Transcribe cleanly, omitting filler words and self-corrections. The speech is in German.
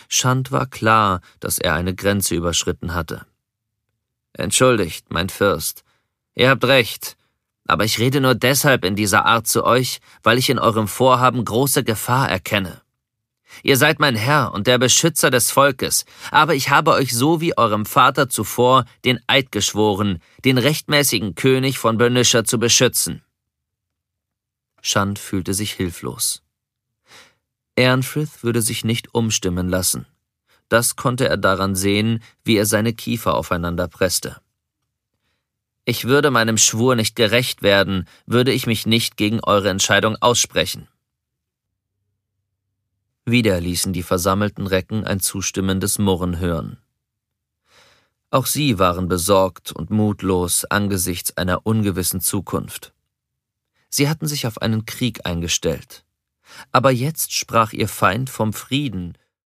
Shand war klar, dass er eine Grenze überschritten hatte. »Entschuldigt, mein Fürst. Ihr habt recht. Aber ich rede nur deshalb in dieser Art zu euch, weil ich in eurem Vorhaben große Gefahr erkenne. Ihr seid mein Herr und der Beschützer des Volkes, aber ich habe euch so wie eurem Vater zuvor den Eid geschworen, den rechtmäßigen König von Bernicia zu beschützen.« Shand fühlte sich hilflos. Eärnfrith würde sich nicht umstimmen lassen. Das konnte er daran sehen, wie er seine Kiefer aufeinander presste. »Ich würde meinem Schwur nicht gerecht werden, würde ich mich nicht gegen eure Entscheidung aussprechen.« Wieder ließen die versammelten Recken ein zustimmendes Murren hören. Auch sie waren besorgt und mutlos angesichts einer ungewissen Zukunft. Sie hatten sich auf einen Krieg eingestellt. Aber jetzt sprach ihr Feind vom Frieden,